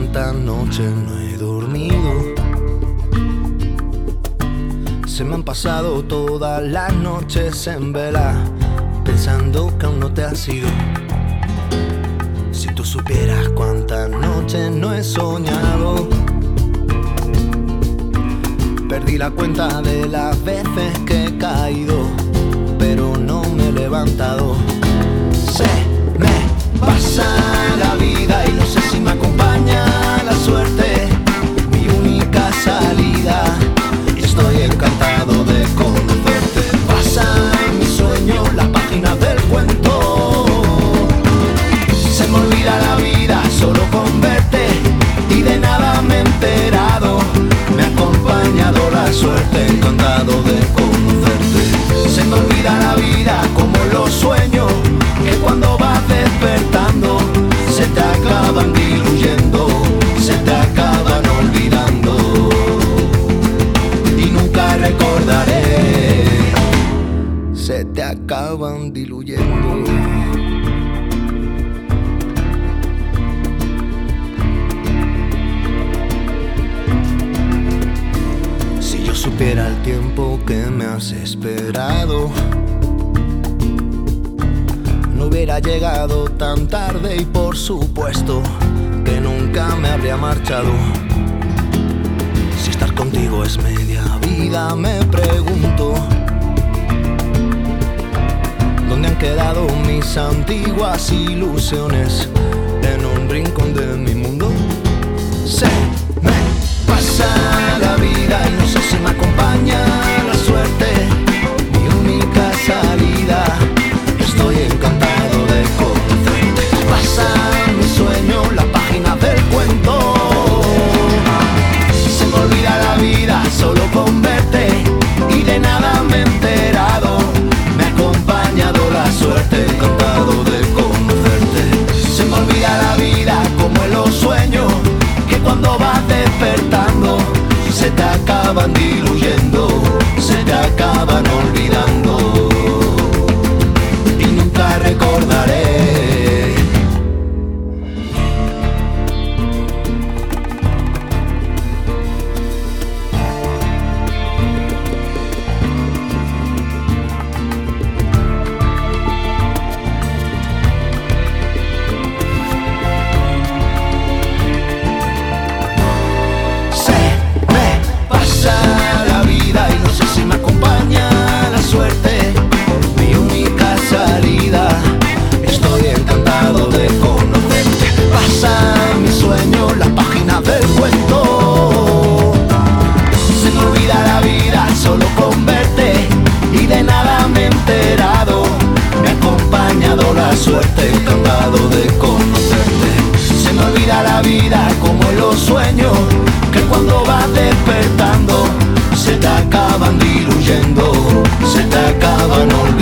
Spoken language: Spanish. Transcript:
cuántas noches no he dormido. Se me han pasado todas las noches en vela, pensando que aún no te has ido. Si tú supieras cuántas noches no he soñado. Perdí la cuenta de las veces que he caído, pero no me he levantado. Se me pasa la vida y no sé si me acompaña la suerte, mi única salida. Estoy encantado de conocerte. Pasa en mi sueño las páginas del cuento. Se me olvida la vida solo con verte y de nada me he enterado. Me ha acompañado la suerte, encantado de conocerte. Se me olvida la vida como en los sueños, que cuando vas despertando se te acaban diluyendo, se te acaban olvidando y nunca recordaré. Se te acaban diluyendo. Si yo supiera el tiempo que me has esperado, no hubiera llegado tan tarde y por supuesto que nunca me habría marchado. Si estar contigo es media vida, me pregunto ¿dónde han quedado mis antiguas ilusiones en un rincón de mi mundo? Se me pasa la vida y no sé si me acompaña la suerte, mi única salida. Estoy encantado de conocerte. Pasa mi sueño las páginas del cuento. Se me olvida la vida solo con verte y de nada me he enterado. Me ha acompañado la suerte, encantado de conocerte. Se me olvida la vida como en los sueños, que cuando vas despertando se te acaban diluyendo, se te acaban olvidando y nunca recordaré. Suerte, encantado de conocerte. Se me olvida la vida como en los sueños, que cuando vas despertando se te acaban diluyendo, se te acaban olvidando.